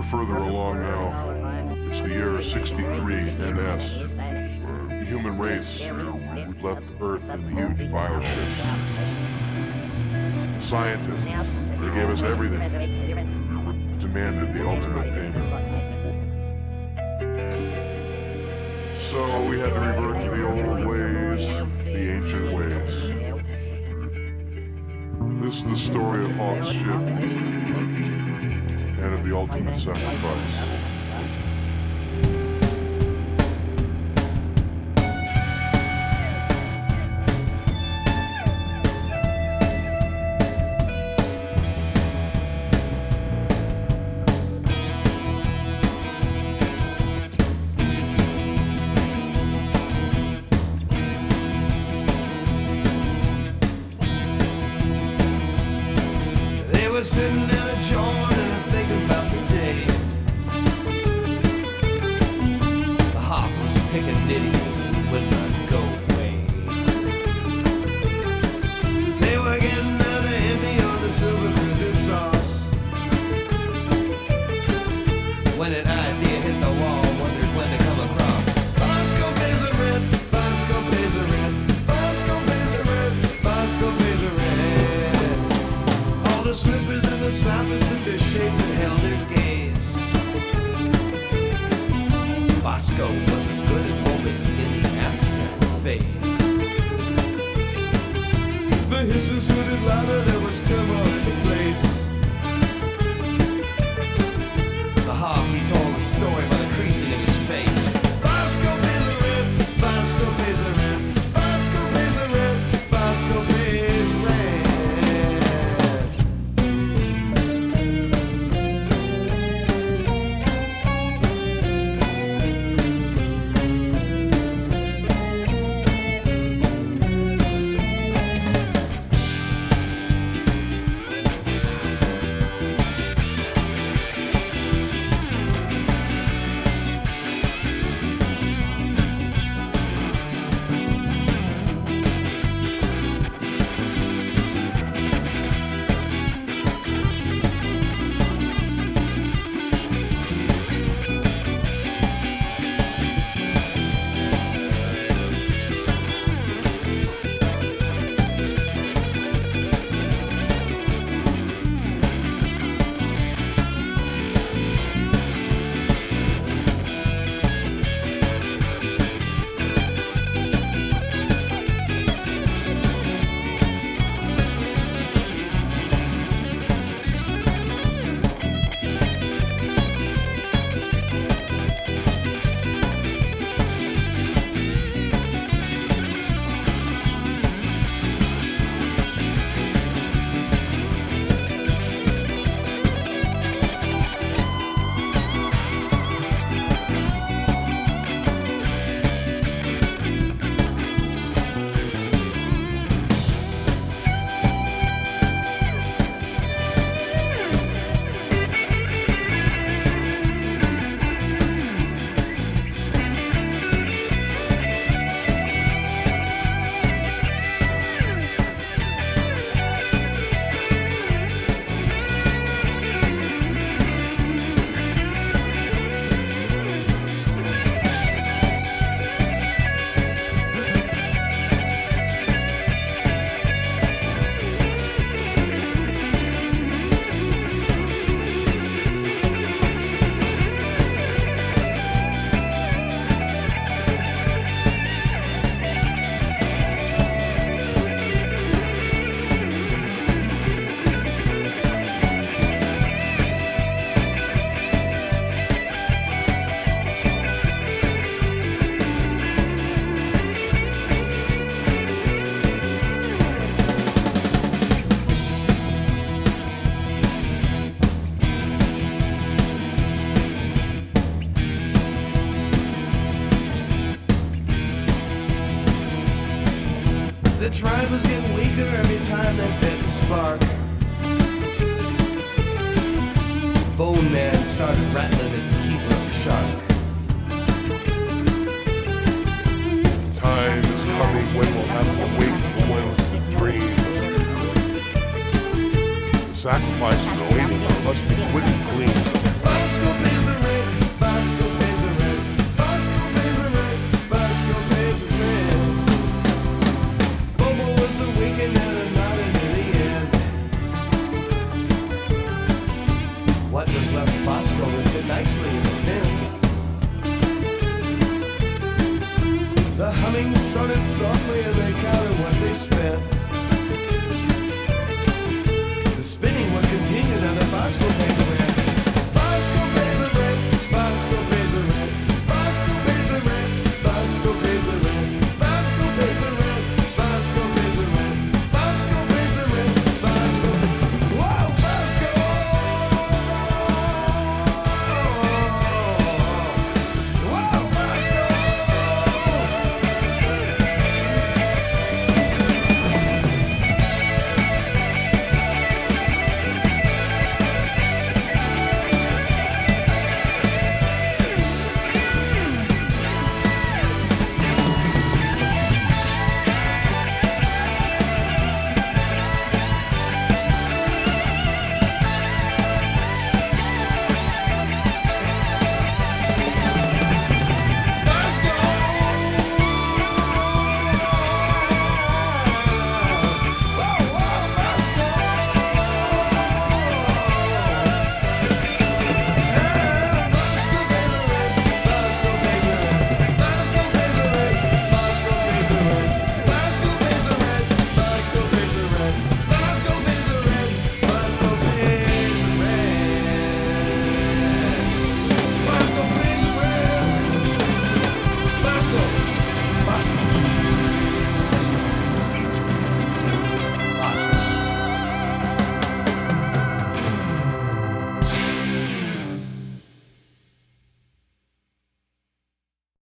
further along now. It's the year 63 NS. The human race, we've left Earth in the huge bioships. The scientists, they gave us everything. Demanded the ultimate payment. So we had to revert to the old ways, the ancient ways. This is the story of Hawk's ship and of the ultimate sacrifice. Sitting in a joint and I'm thinking about the day the Hawk was picking nitties and he would not go away. They were getting out of empty on the silver cruiser sauce when an idea hit the wall, wondered when to come across. Bosco pays a rent, Bosco pays a rent, Bosco pays a rent, Bosco pays a rent. The slippers and the slappers took their shape and held their gaze. Bosco wasn't good at moments in the abstract phase. The hisses sounded louder, there was turmoil in the place. The Hawk, he told a story by the creasing in his face. Bosco pays a rent, Bosco pays a rent, Bosco pays a rent, Bosco pays a rent. The drive was getting weaker every time they fed the spark. Bone Man started rattling at the keeper of the shark. Time is coming when we'll have to wake the ones that dream. The sacrifice is awaiting, I must be quick and clean. Bosco pays